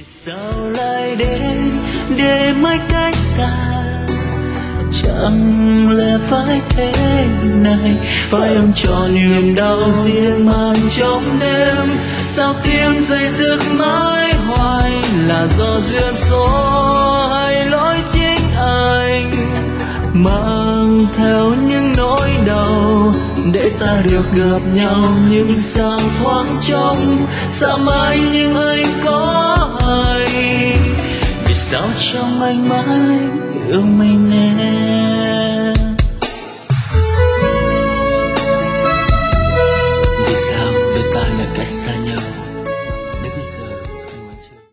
sao lại đến để mãi cách xa, chẳng lẽ phải thế này, phải ôm trọn niềm đau riêng mang trong đêm. Sao tim dây dứt mãi hoài, là do duyên số hay lỗi chính anh mang theo những nỗi đau để ta được gặp nhau. Nhưng sao thoáng trông sao mãi nhưng anh có hay, vì sao trong anh mãi yêu mình em.